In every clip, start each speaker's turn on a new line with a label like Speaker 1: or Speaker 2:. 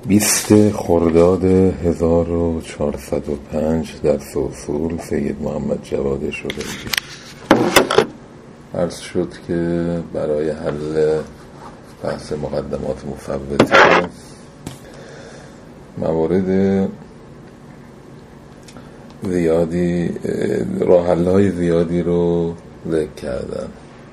Speaker 1: 20 خرداد 1405 در اصول سید محمد جواد شجاعی. عرض شد که برای حل بحث مقدمات مفوته موارد زیادی، راه حل‌های زیادی رو ذکر کردم.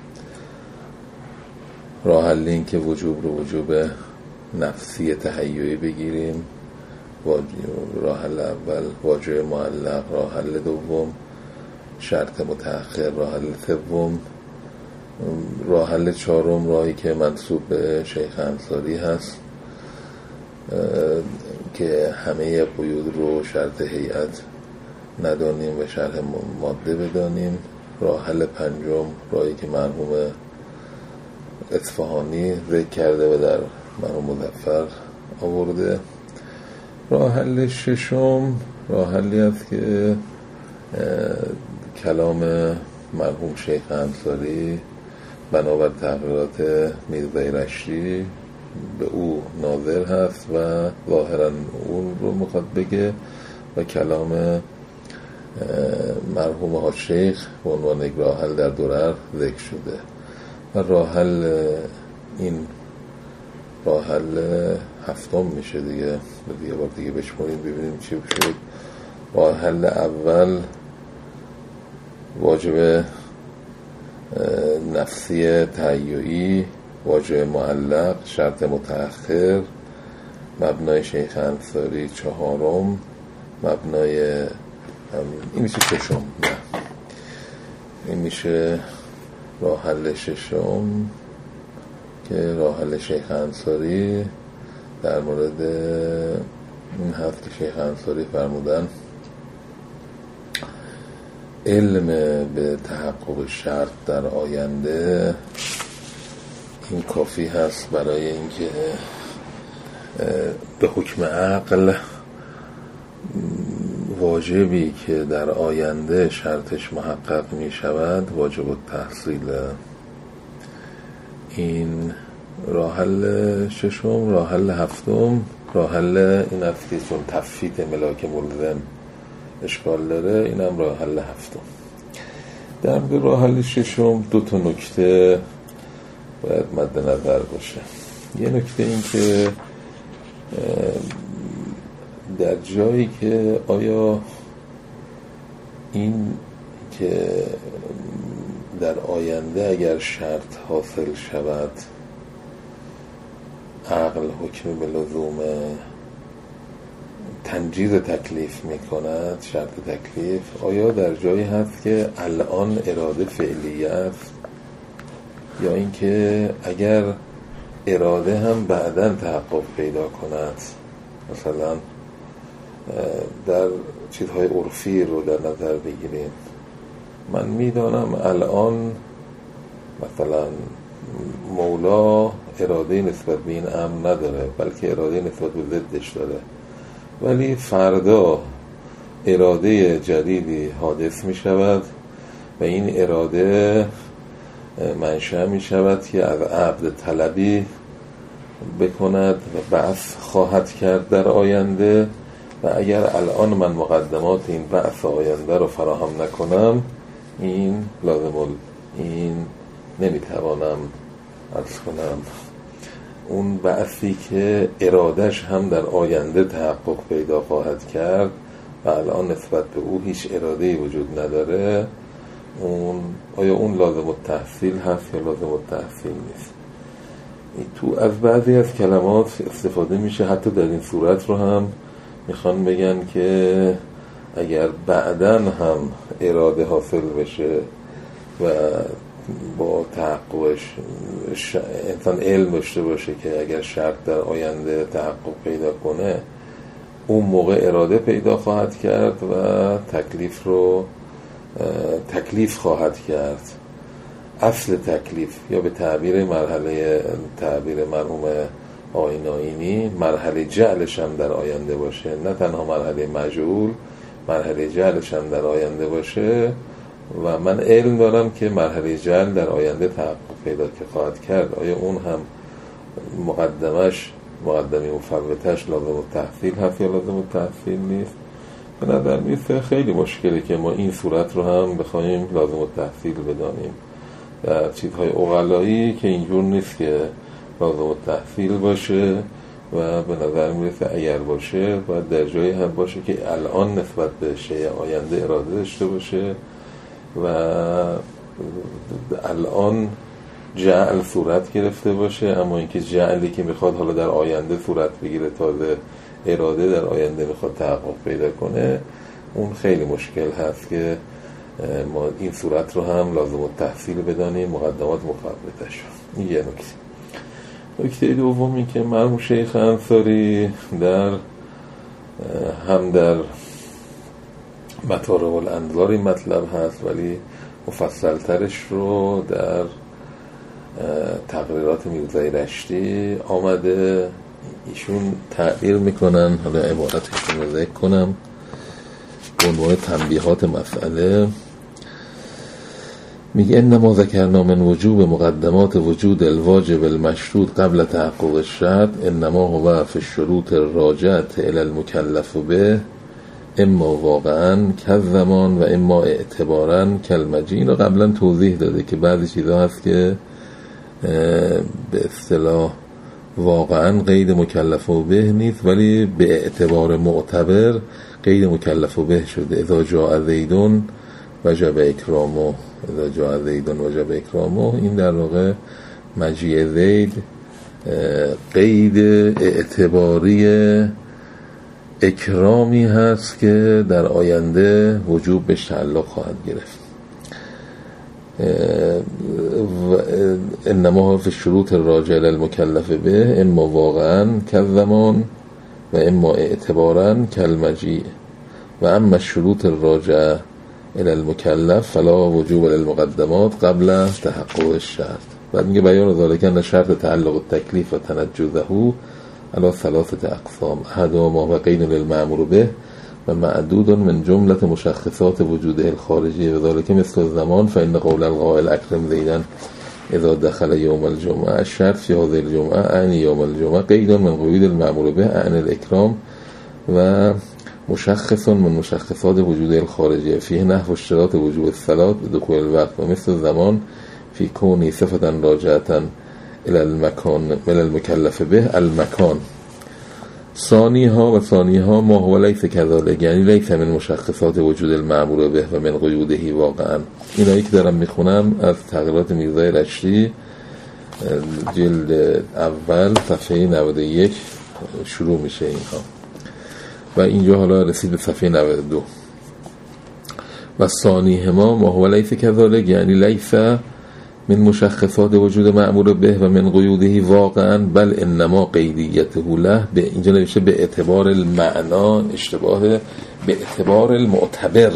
Speaker 1: راه حل این که وجوب نفسی تهیعی بگیریم، راه حل اول واجب معلق، راه حل دوم شرط متأخر، راه حل سوم، راه حل چهارم راهی که منسوب به شیخ انصاری هست که همه قیود رو شرط هیئت ندانیم و شرح ماده بدانیم. راه حل پنجم راهی که مرحوم اصفهانی ذکر کرده و در مرحوم مظفر آورده. راه حل ششم راه حلی است که کلام مرحوم شیخ انصاری بنابر تحقیقات میرزای رشتی به او ناظر هست و ظاهرا اون رو میخواد بگه و کلام مرحوم ها شیخ به عنوان یک راه حل در درر ذکر شده. و راه حل این راه حل هفتم میشه دیگه، یه بار دیگه بشماریم ببینیم چی شد. راه حل اول واجب نفسی تهیعی، واجب معلق، شرط متأخر، مبنای شیخ انصاری چهارم، مبنای این میشه ششم، نه این میشه راه حل ششم که راه حل شیخ انصاری در مورد این هست که شیخ انصاری فرمودن علم به تحقق شرط در آینده این کافی هست برای اینکه به حکم عقل واجبی که در آینده شرطش محقق می شود واجب التحصیل. این راه حل ششم. راه حل هفتم راه حل این است که چون تفیت ملاک ملزم اشکال داره، اینم راه حل هفتم. در مورد راه حل ششم دو تا نکته باید مد نظر باشه. یه نکته این که در جایی که آیا این که در آینده اگر شرط حاصل شود عقل حکم به لزوم تنجیز تکلیف می کند، شرط تکلیف، آیا در جایی هست که الان اراده فعلی است یا اینکه اگر اراده هم بعداً تحقق پیدا کند، مثلا در چیزهای عرفی رو در نظر بگیریم. من میدانم الان مثلا مولا اراده نسبت به این امر نداره بلکه اراده نسبت به ضدش داره، ولی فردا اراده جدیدی حادث می شود و این اراده منشأ می شود که از عبد طلبی بکند و بعث خواهد کرد در آینده و اگر الان من مقدمات این بعث آینده رو فراهم نکنم این این نمیتوانم عرض کنم اون بعثی که ارادش هم در آینده تحقق پیدا خواهد کرد و الان نسبت به او هیچ اراده‌ای وجود نداره، آیا اون لازم التحصیل هست یا لازم التحصیل نیست؟ تو از بعضی از کلمات استفاده میشه، حتی در این صورت رو هم میخوان بگن که اگر بعداً هم اراده حاصل بشه و با تحققش انسان علم داشته باشه که اگر شرط در آینده تحقق پیدا کنه اون موقع اراده پیدا خواهد کرد و تکلیف خواهد کرد. اصل تکلیف یا به تعبیر مرحوم آیین‌آیینی مرحله جعلش هم در آینده باشه، نه تنها مرحله مجعول، مرحله جعلش هم در آینده باشه و من علم دارم که مرحله جعل در آینده تحقق پیدا که خواهد کرد. آیا اون هم مقدمش مقدمه مفوتش لازم التحصیل هست یا لازم التحصیل نیست. به نظر میسته خیلی مشکله که ما این صورت رو هم بخوایم لازم التحصیل بدانیم. در چیزهای عقلایی که اینجور نیست که لازم التحصیل باشه و به نظر میرسه اگر باشه باید در جایی هم باشه که الان نسبت به شیء آینده اراده داشته باشه و الان جعل صورت گرفته باشه، اما اینکه جعلی که میخواد حالا در آینده صورت بگیره، تازه اراده در آینده میخواد تحقق پیدا کنه، اون خیلی مشکل هست که ما این صورت رو هم لازم التحصیل بدانیم مقدمات مفوتش. این یه نکته دوم این که مرحوم شیخ انصاری هم در مطالب الانظار این مطلب هست، ولی مفصل ترش رو در تقریرات میرزای رشتی آمده. ایشون تعبیر میکنن، حالا عبارتشون رو ذکر کنم به عنوان تنبیهات مسئله. میگه انما ذکرنا من وجوب مقدمات وجود الواجب المشروط قبل تحقق الشرط انما هو فی الشروط الراجعة الی المکلف به اما واقعا کالزمان و اما اعتبارا کالمجیء. رو قبلا توضیح داده که بعضی چیزا هست که به اصطلاح واقعا قید مکلف به نیست ولی به اعتبار معتبر قید مکلف به شده. اذا جاء زیدون وجب اکرامه، اذا جاء زیدون وجب اکرامه. این در واقع مجیء زید قید اعتباری اکرامی هست که در آینده وجوب به تعلق خواهد گرفت. انما فی الشروط الراجعة الی المکلف به اما واقعا کالزمان و اما اعتبارا کالمجیء و اما الشروط الراجعة الی المکلف فلا وجوب للمقدمات قبل تحقق الشرط. بعد میگه بیان ذالک ان شرط تعلق التکلیف و تنجزه علی ثلاثه اقسام احدها ما هو قید للمأمور به و معدود من جملة مشخصات وجوده الخارجی و ذالک مثل الزمان فإن قول القائل اکرم زیدن اذا دخل یوم الجمعه الشرط فی هذه الجمعه اعنی یوم الجمعه قید من قید المأمور به اعنی الاکرام و مشخص من مشخصات وجوده الخارجی فيه نحو اشتراط وجوب الصلاة بدخول الوقت و مثل الزمان فی کونی صفتا راجعة الى المکان من المکلف به المکان. ثانیها ما هو لیس کذالک، یعنی لیس من مشخصات وجود المأمور به و من قیوده واقعا. اینایی که دارم میخونم از تقریرات میرزای رشتی جلد اول صفحه 91 شروع میشه اینها و اینجا حالا رسید به صفحه 92. و ثانیهما ما هو لیس کذالک، یعنی لیس من مشخصات وجود مأمور به و من قیوده واقعا بل انما قیدیته له. به اینجا نوشته به اعتبار المعنا، اشتباه، به اعتبار المعتبر.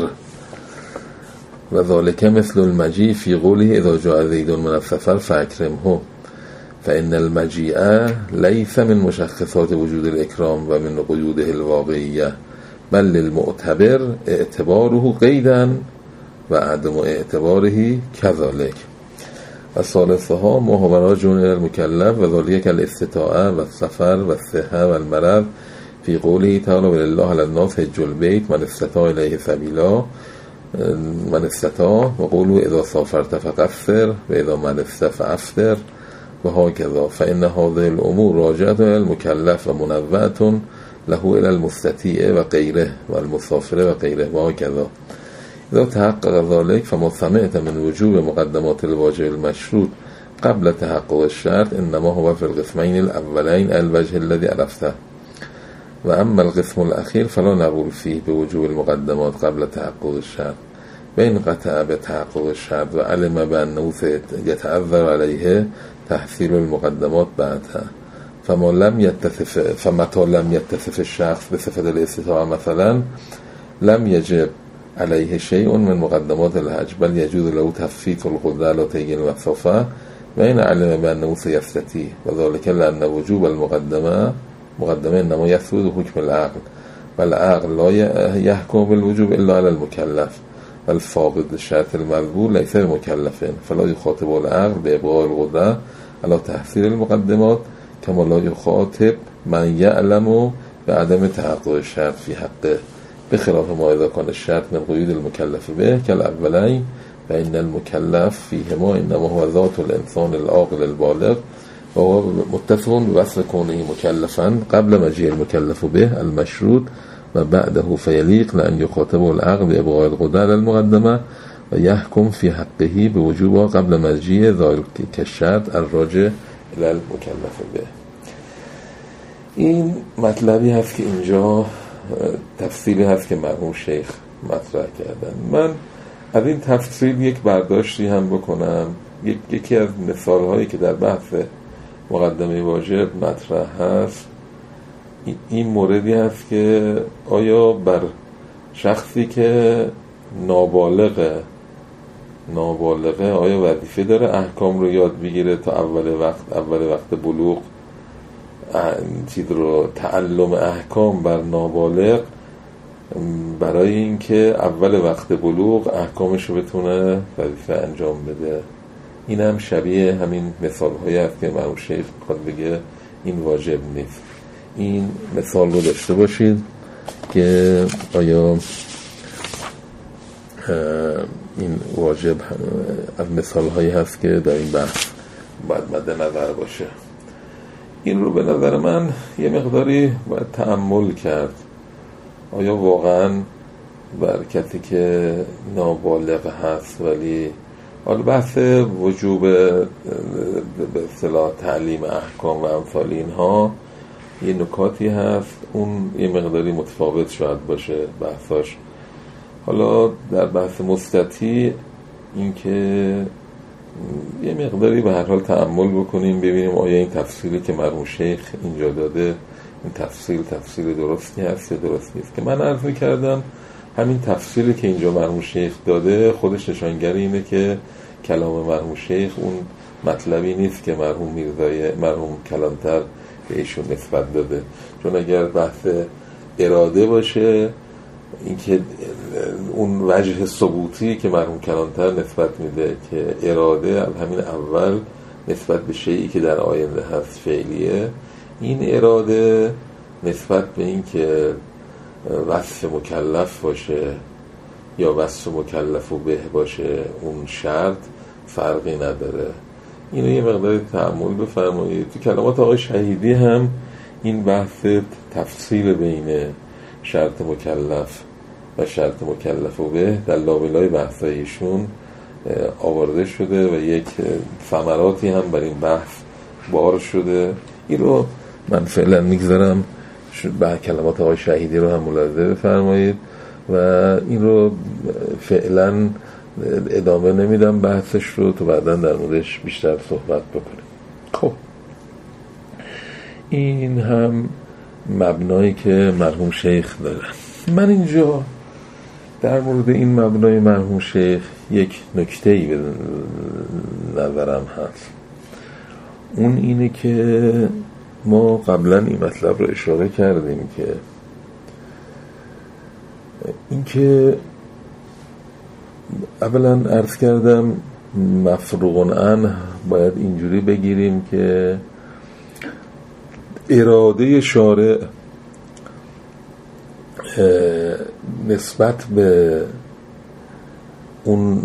Speaker 1: و ذالک مثل المجیء فی قوله اذا جاء زید من السفر فاکرمه فان المجیء لیس من مشخصات وجود الاکرام و من قیوده الواقعیه بل للمعتبر اعتباره قیدا و عدم اعتباره کذالک. و ثالثها ما هو راجع الی المکلف و ذالک الاستطاعه و السفر و الصحه و المرض فی قوله تعالی ولله علی الناس حج البیت من استطاع الیه سبیلا من استطاع و قوله اذا سافرت فقصر و اذا مرضت فافطر و هكذا فان هذه الامور راجعه الی المکلف و منوعه له الی المستطیع و غیره و المسافر و غیره و هكذا. اذا تحقق ذلك فما سمعت من وجوب مقدمات الواجب المشروط قبل تحقق الشرط انما هو في القسمين الاولين الوجه الذي عرفته و اما القسم الاخير فلا نقول فيه بوجوب المقدمات قبل تحقق الشرط بين قطع بتحقق الشرط و علم بانه يتعذر عليه تحصيل المقدمات بعدها فمتى لم يتصف الشخص بصفة الاستطاعة مثلا لم يجب عليه شيء من مقدمات الحج بل يجوز له تفصيل القدرة على تيجين المسافة وإن علم بأنه سيستطيع وذلك لأن وجوب المقدمة إنما يسود حكم العقل والعقل لا يحكم بالوجوب إلا على المكلف والفاقد الشرط المذكور ليس بمكلف فلا يخاطب العقل بإبقاء القدرة على تحصيل المقدمات کما لا یخاطب من یعلم بعدم تحقق شرط فی حقه بخلاف ما اذا کان الشرط من قیود المکلف به کالاولین و ان المکلف فیهما انما هو ذات الانسان العاقل البالغ و هو متصف بوصف کونه مکلفا قبل مجیء المکلف به المشروط و بعده فیلیق لان یخاطبه العقل بابقاء القدرة المقدمه و یحکم فی حقه بوجوبها قبل مجیء ذلك الشرط الراجع الی المکلف به. این مطلبی هست که اینجا تفصیلی هست که مرحوم شیخ مطرح کردن. من از این تفصیل یک برداشتی هم بکنم. یکی از مثالهایی که در بحث مقدمه واجب مطرح هست این موردی هست که آیا بر شخصی که نابالغه آیا وظیفه داره احکام رو یاد بگیره تا اول وقت بلوغ چیز رو تعلم احکام بر نابالغ برای اینکه اول وقت بلوغ احکامش رو بتونه وظیفه انجام بده. این هم شبیه همین مثال هایی هست که مرحوم شیخ میخواد بگه این واجب نیست. این مثال رو داشته باشید که آیا این واجب از مثال هایی هست که در این بحث باید مد نظر باشه. این رو به نظر من یه مقداری باید تأمل کرد. آیا واقعا بر کسی که نابالغ هست ولی حالا بحث وجوب به اصطلاح تعلیم احکام و امثال اینها یه نکاتی هست، اون یه مقداری متفاوت شاید باشه بحثاش. حالا در بحث مستطیع این که یه مقداری به هر حال تأمل بکنیم ببینیم آیا این تفصیلی که مرحوم شیخ اینجا داده این تفصیل درستی هست یا درست نیست. که من عرض می‌کردم همین تفصیلی که اینجا مرحوم شیخ داده خودش نشانگر اینه که کلام مرحوم شیخ اون مطلبی نیست که مرحوم کلانتر به ایشون نسبت داده. چون اگر بحث اراده باشه اینکه اون وجه ثبوتی که مرحوم کلانتر نسبت میده که اراده همین اول نسبت به شیئی که در آینده هست فعلیه، این اراده نسبت به این که وصف مکلف باشه یا وصف مکلف و به باشه اون شرط فرقی نداره. اینو یه مقدار تأمل بفرمایید. تو کلمات آقای شهیدی هم این بحث تفصیل بین شرط مکلف و شرط مکلف و به در لابلای بحثایشون آورده شده و یک ثمراتی هم بر این بحث بار شده. این رو من فعلا میگذارم به کلمات آقای شهیدی رو هم ملاحظه بفرمایید و این رو فعلا ادامه نمیدم بحثش رو، تو بعداً در موردش بیشتر صحبت بکنیم. خب این هم مبنایی که مرحوم شیخ داره. من اینجا در مورد این مبنای مرحوم شیخ یک نکته‌ای به نظرم هست. اون اینه که ما قبلا این مطلب رو اشاره کردیم که اینکه اولا عرض کردم مفروغ عنه باید اینجوری بگیریم که اراده شارع نسبت به اون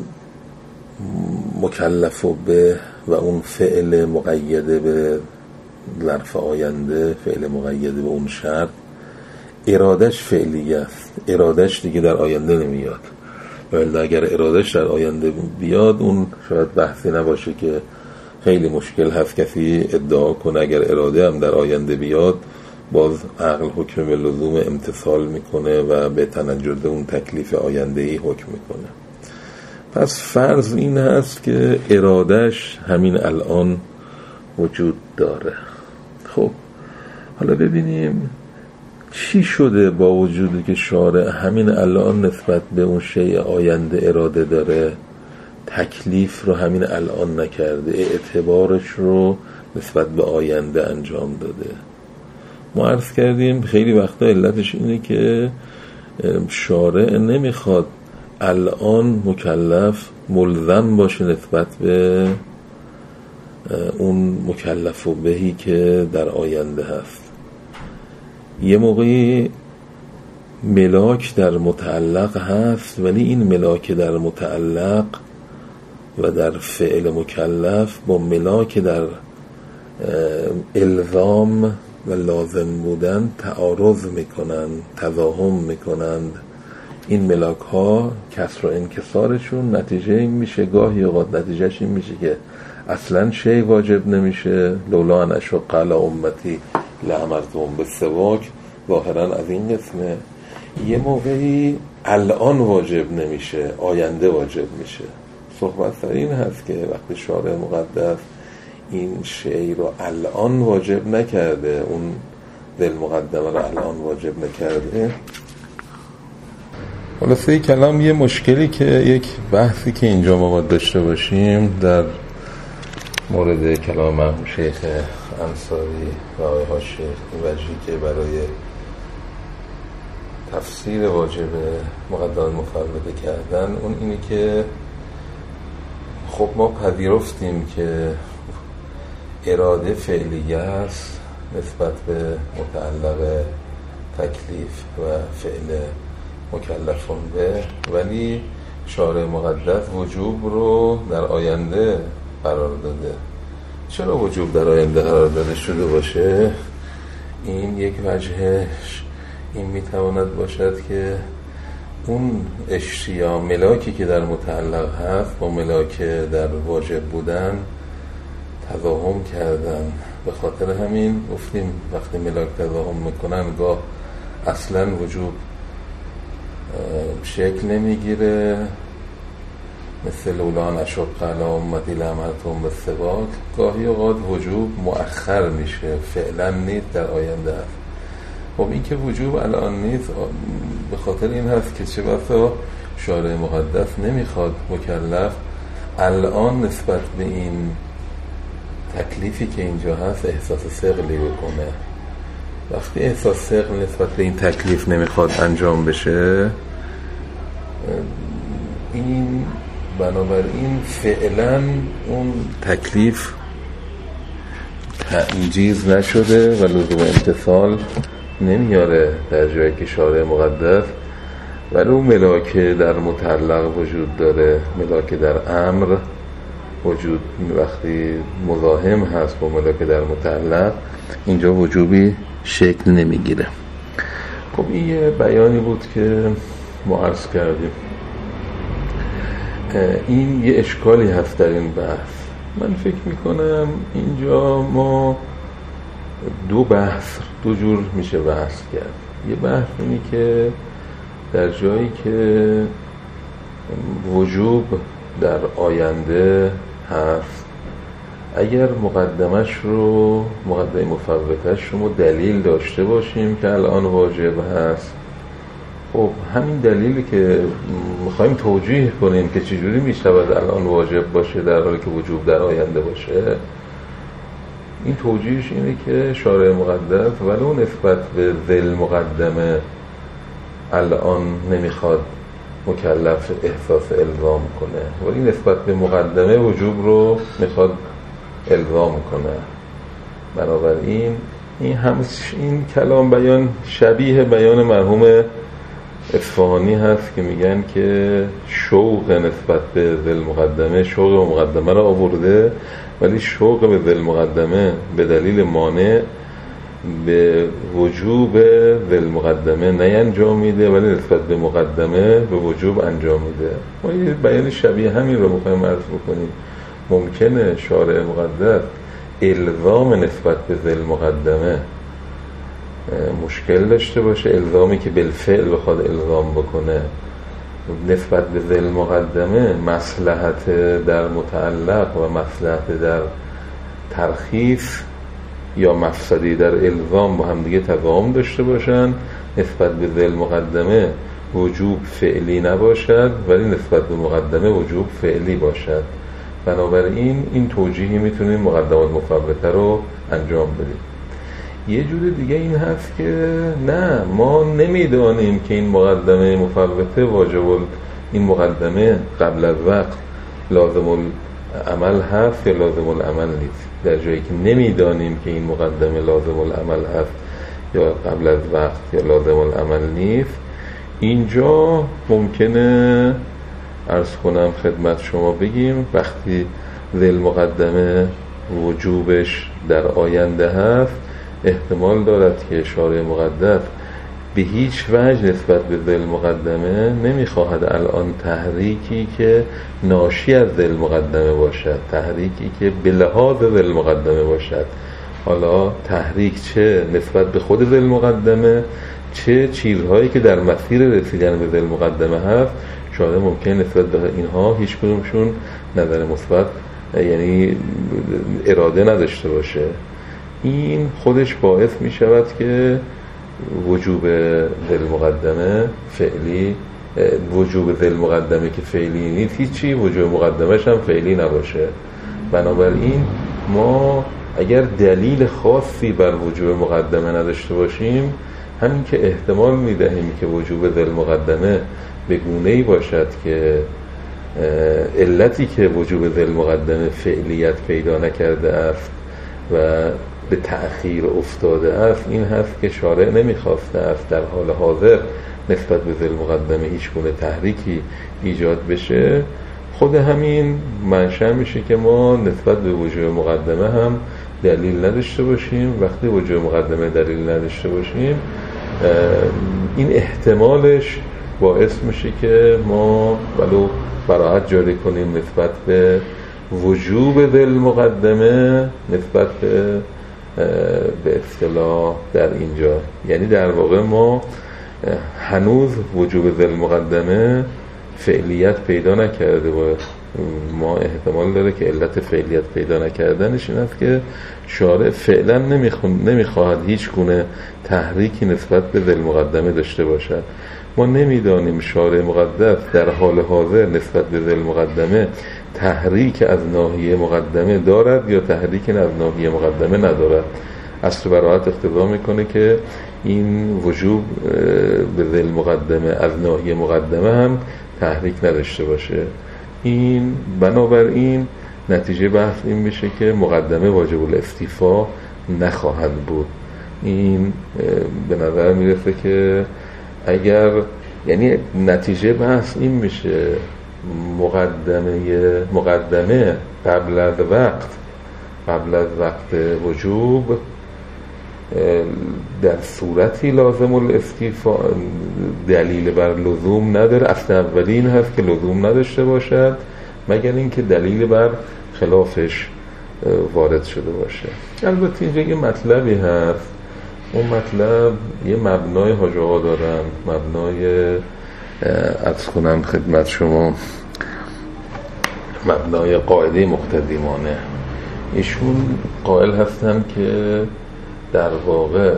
Speaker 1: مکلف به و اون فعل مقیده به ظرف آینده، فعل مقیده به اون شرط، ارادش فعلی است، ارادش دیگه در آینده نمیاد. ولی اگر ارادش در آینده بیاد اون شاید بحثی نباشه که خیلی مشکل هست کسی ادعا کنه اگر اراده هم در آینده بیاد باز عقل حکم به لزوم امتثال میکنه و به تنجد اون تکلیف آینده‌ای حکم میکنه. پس فرض این هست که ارادش همین الان وجود داره. خب حالا ببینیم چی شده با وجودی که شارع همین الان نسبت به اون شیء آینده اراده داره، تکلیف رو همین الان نکرده، اعتبارش رو نسبت به آینده انجام داده. ما عرض کردیم خیلی وقتا علتش اینه که شارع نمیخواد الان مکلف ملزم باشه نسبت به اون مکلف و بهی که در آینده هست. یه موقعی ملاک در متعلق هست، ولی این ملاک در متعلق و در فعل مکلف با ملاک در الزام و لازم بودن تعارض میکنند، تضاهم میکنند. این ملاک ها کسر و انکسارشون نتیجه این میشه، گاهی اوقات نتیجهش این میشه که اصلا شی واجب نمیشه. لولا ان اشق علی امتی لامرتهم بالسواک، ظاهرا از این قسمه. یه موقعی الان واجب نمیشه، آینده واجب میشه. صحبت در این هست که وقتی شارع مقدس این شی رو الان واجب نکرده، اون دل مقدمه رو الان واجب نکرده. خلاصه کلام یه مشکلی که یک بحثی که اینجا ما باید داشته باشیم در مورد کلام مرحوم شیخ انصاری و آقای حاشیه وجهی که برای تفسیر واجب مقدمه مفوضه کردن، اون اینه که خب ما پذیرفتیم که اراده فعلیه است نسبت به متعلق تکلیف و فعل مکلفون به، ولی شارع مقدس وجوب رو در آینده قرار داده. چرا وجوب در آینده قرار داده شده باشه؟ این یک وجهش این میتواند باشد که اون اشتیا ملاکی که در متعلق هست با ملاک در واجب بودن تضاهم کردن. به خاطر همین گفتیم وقتی ملاک تضاهم میکنن گاه اصلا وجوب شکل نمیگیره، مثل لولا ان اشق علی امتی لامرتهم بالسواک. گاهی اوقات وجوب مؤخر میشه، فعلا نیست، در آینده است. خب این که وجوب الان نیست به خاطر این هست که چه بسا شارع مقدس نمیخواد مکلف الان نسبت به این تکلیفی که اینجا هست احساس ثقلی بکنه. وقتی احساس ثقل نسبت به این تکلیف نمیخواد انجام بشه، این بنابراین فعلا اون تکلیف تنجیز نشده و لزوم امتثال نمیاره در جایی که شارع مقدس، ولی اون ملاک در متعلق وجود داره، ملاک در امر وجود وقتی مزاحم هست با ملاک در متعلق اینجا وجوبی شکل نمیگیره. خب این یه بیانی بود که ما عرض کردیم. این یه اشکالی هست در این بحث. من فکر میکنم اینجا ما دو جور میشه بحث کرد. یه بحث اینی که در جایی که وجوب در آینده هست، اگر مقدمه مفوتش رو دلیل داشته باشیم که الان واجب هست، خب همین دلیلی که میخوایم توجیه کنیم که چجوری میشود الان واجب باشه در حالی که وجوب در آینده باشه، این توجیهش اینه که شارع مقدس ولو نسبت به ذل مقدمه الان نمیخواد مکلف احساس الزام کنه، ولی نسبت به مقدمه وجوب رو میخواد الزام کنه. بنابراین این کلام بیان شبیه بیان مرحوم اصفهانی هست که میگن که شوق نسبت به ذل مقدمه شوق مقدمه را آورده، ولی شوق به ذل مقدمه به دلیل مانع به وجوب ذل مقدمه نینجامیده، ولی نسبت به مقدمه به وجوب انجام میده. ما یه بیان شبیه همین رو میخوایم عرض بکنیم. ممکنه شارع مقدس الزام نسبت به ذل مقدمه مشکل داشته باشه، الزامی که بالفعل بخواد الزام بکنه نسبت به ذل مقدمه مصلحت در متعلق و مصلحت در ترخیص یا مفسدی در الزام با هم دیگه تضاهم داشته باشن، نسبت به ذل مقدمه وجوب فعلی نباشد ولی نسبت به مقدمه وجوب فعلی باشد. بنابراین این توجیهی میتونیم مقدمات مفوته رو انجام بدیم. یه جور دیگه این هست که نه، ما نمیدانیم که این مقدمه مفوته واجب، این مقدمه قبل از وقت لازم عمل هست یا لازم العمل نیست. در جایی که نمیدانیم که این مقدمه لازم العمل هست یا قبل از وقت یا لازم العمل نیست، اینجا ممکنه عرض کنم خدمت شما بگیم وقتی ذیل مقدمه وجوبش در آینده هست، احتمال دارد که شارع مقدس به هیچ وجه نسبت به ذیل مقدمه نمیخواهد الان تحریکی که ناشی از ذیل مقدمه باشد، تحریکی که به لحاظ ذیل مقدمه باشد. حالا تحریک چه نسبت به خود ذیل مقدمه، چه چیزهایی که در مسیر رسیدن به ذیل مقدمه هست، شاید ممکن نسبت به اینها هیچ کدومشون نظر مثبت یعنی اراده نداشته باشه. این خودش باعث می شود که وجوب ذیل مقدمه فعلی، وجوب ذیل مقدمه که فعلی نیست هیچی، وجوب مقدمش هم فعلی نباشه. بنابراین ما اگر دلیل خاصی بر وجوب مقدمه نداشته باشیم، همین که احتمال میدهیم که وجوب ذیل مقدمه به گونه‌ای باشد که علتی که وجوب ذیل مقدمه فعلیت پیدا نکرده است و به تأخیر افتاده است، این هست که شارع نمیخواسته است در حال حاضر نسبت به ذیل مقدمه هیچ گونه تحریکی ایجاد بشه. خود همین منشأ میشه که ما نسبت به وجوب مقدمه هم دلیل نداشته باشیم. وقتی وجوب مقدمه دلیل نداشته باشیم، این احتمالش باعث میشه که ما ولو براعت جاری کنیم نسبت به وجوب ذیل مقدمه، نسبت به اصطلاح در اینجا، یعنی در واقع ما هنوز وجوب ذیل مقدمه فعلیت پیدا نکرده و ما احتمال داره که علت فعلیت پیدا نکردنش این است که شارع فعلا نمیخواهد هیچ گونه تحریکی نسبت به ذیل مقدمه داشته باشد. ما نمیدانیم شارع مقدس در حال حاضر نسبت به ذیل مقدمه تحریک از ناحیه مقدمه دارد یا تحریک از ناحیه مقدمه ندارد. اصل براعت اقتضا میکنه که این وجوب به ذیل مقدمه از ناحیه مقدمه هم تحریک نداشته باشه. این بنابراین نتیجه بحث این میشه که مقدمه واجب الاستیفا نخواهد بود. این به نظر میرسه که اگر یعنی نتیجه بحث این میشه مقدمه قبل از وقت وجوب در صورتی لازم الاستیفا دلیل بر لزوم نداره. اصل اولی این هست که لزوم نداشته باشد مگر اینکه دلیل بر خلافش وارد شده باشه. البته اینجا یه مطلبی هست، اون مطلب یه مبنای حاج آقا دارن، مبنای عرض کنم خدمت شما مبنای قاعده مقتدیمانه. ایشون قائل هستن که در واقع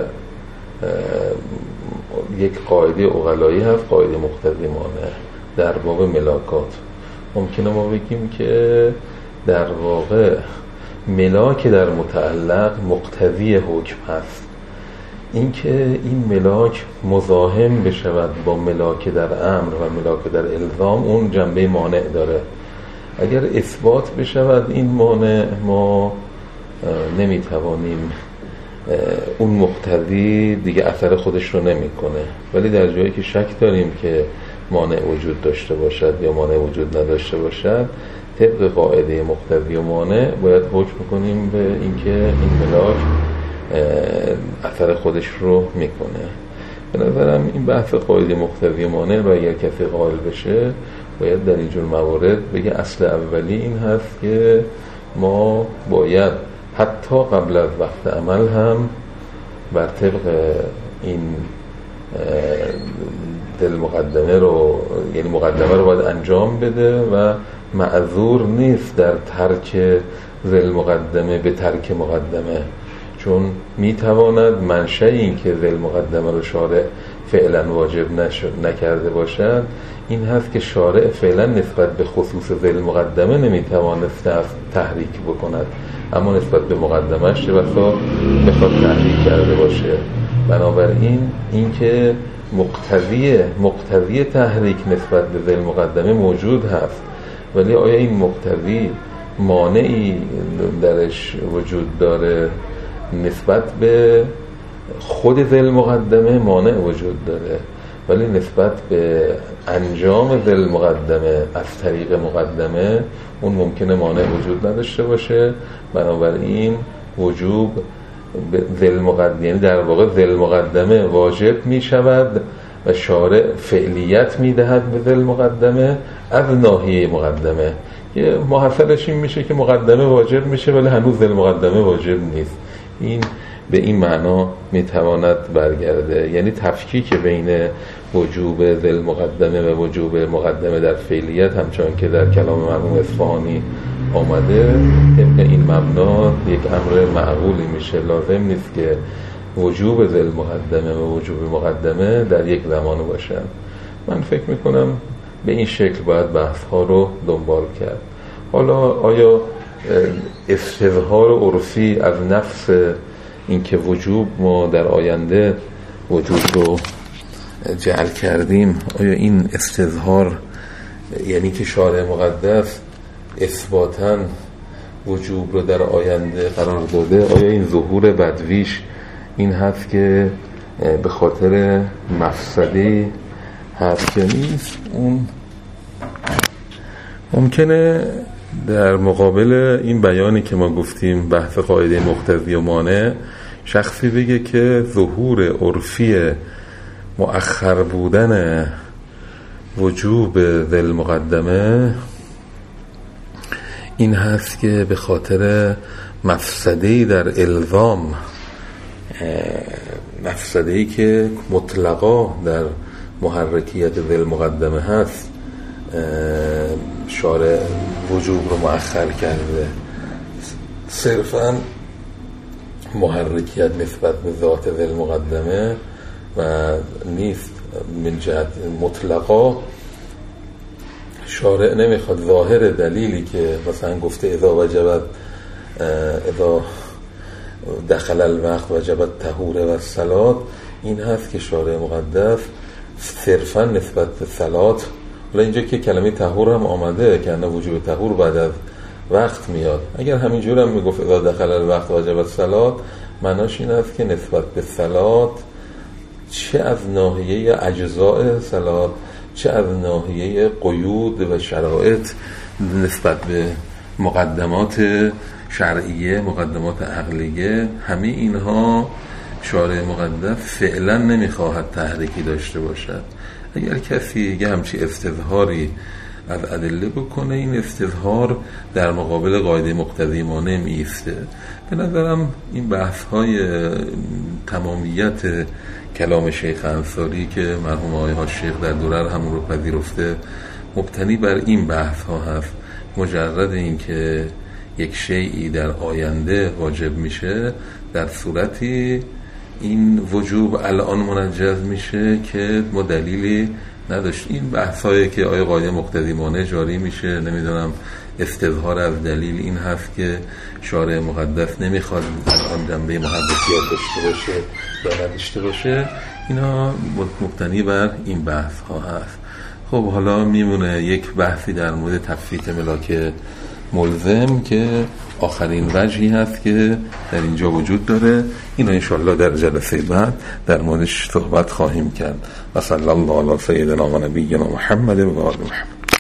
Speaker 1: یک قاعده عقلایی هست، قاعده مقتدیمانه در باب ملاکات. ممکنه ما بگیم که در واقع ملاک در متعلق مقتضی حکم هست. اینکه این ملاک مزاحم بشود با ملاک در امر و ملاک در الزام، اون جنبه مانع داره. اگر اثبات بشود این مانع، ما نمیتوانیم، اون مقتضی دیگه اثر خودش رو نمیکنه. ولی در جایی که شک داریم که مانع وجود داشته باشد یا مانع وجود نداشته باشد، طبق قاعده مقتضی و مانع باید حکم کنیم به اینکه این ملاک اثر خودش رو میکنه. به نظرم این بحث قاعده مقتضی و مانع رو اگر کسی قائل بشه، باید در اینجور موارد بگه اصل اولی این هست که ما باید حتی قبل از وقت عمل هم بر طبق این دل مقدمه رو، یعنی مقدمه رو باید انجام بده و معذور نیست در ترک ذیل مقدمه به ترک مقدمه، چون میتواند منشأ این که ذیل مقدمه رو شارع فعلا واجب نکرده باشد این هست که شارع فعلا نسبت به خصوص ذیل مقدمه نمیتوانسته تحریک بکند، اما نسبت به مقدمهش چه بسا بخواد تحریک کرده باشه. بنابراین این که مقتضی تحریک نسبت به ذیل مقدمه موجود هست، ولی آیا این مقتضی مانعی درش وجود داره، نسبت به خود ذل مقدمه مانع وجود داره، ولی نسبت به انجام ذل مقدمه از طریق مقدمه اون ممکنه مانع وجود نداشته باشه. بنابراین وجوب ذل مقدمه، یعنی در واقع ذل مقدمه واجب می شود و شارع فعلیت می دهد به ذل مقدمه از ناحیه مقدمه. یه محصلش این میشه که مقدمه واجب میشه ولی هنوز ذل مقدمه واجب نیست. این به این معنا میتواند برگرده، یعنی تفکیک بین وجوب ذل مقدمه و وجوب مقدمه در فعلیت همچون که در کلام مرحوم اصفهانی آمده طبق این مبنا یک امر معقولی میشه. لازم نیست که وجوب ذل مقدمه و وجوب مقدمه در یک زمان باشن. من فکر میکنم به این شکل باید بحث ها رو دنبال کرد. حالا آیا استظهار عرفی از نفس اینکه وجوب ما در آینده وجود رو جعل کردیم، آیا این استظهار یعنی که شارع مقدس اثباتاً وجوب رو در آینده قرار داده، آیا این ظهور بدویش این هست که به خاطر مفسده هست یا نیست؟ اون ممکنه در مقابل این بیانی که ما گفتیم بحث قاعده مقتضی و مانع شخصی بگه که ظهور عرفی مؤخر بودن وجوب ذل مقدمه این هست که به خاطر مفسده‌ای در الزام، مفسده‌ای که مطلقا در محرکیت ذل مقدمه هست، شارع وجوب رو مؤخر کرده. صرفاً محرکیت نسبت به ذات ذل مقدمه و نیست من جهت مطلقا. شارع نمیخواد ظاهر دلیلی که مثلا گفته اذا دخل الوقت وجبت طهور و الصلاة، این هست که شارع مقدس صرفا نسبت به صلات، ولی اینجا که کلمه طهور هم آمده که انه وجوب طهور بعد از وقت میاد، اگر همینجور هم میگفت اذا دخل الوقت وجبت الصلاة، معناش این هست که نسبت به صلات چه از ناحیه اجزاء صلات چه از ناحیه قیود و شرایط نسبت به مقدمات شرعیه، مقدمات عقلیه، همه اینها شارع مقدس فعلا نمیخواهد تحریکی داشته باشد. اگر کسی یه همچی استظهاری از ادله بکنه، این استظهار در مقابل قاعده مقتضی مانع میسته. به نظرم این بحث های تمامیت کلام شیخ انصاری که مرحوم آقای حاج شیخ در دوره همون رو پذیرفته مبتنی بر این بحث ها هست. مجرد این که یک شیئی در آینده واجب میشه، در صورتی این وجوب الان منجز میشه که ما دلیلی نداشت. این بحثایی که آیا قاعده مقتضی مانع جاری میشه، نمیدونم استظهار از دلیل این هست که شارع مقدس نمیخواد آن جنبه محدثیت داشته باشه یا نداشته باشه، اینا مبتنی بر این بحث ها هست. خب حالا میمونه یک بحثی در مورد تفویت ملاک ملزم که آخرین وجهی هست که در اینجا وجود داره. اینا انشاءالله در جلسه بعد در موردش صحبت خواهیم کرد. و صلی الله علی سیدنا و نبینا محمد و آل محمد.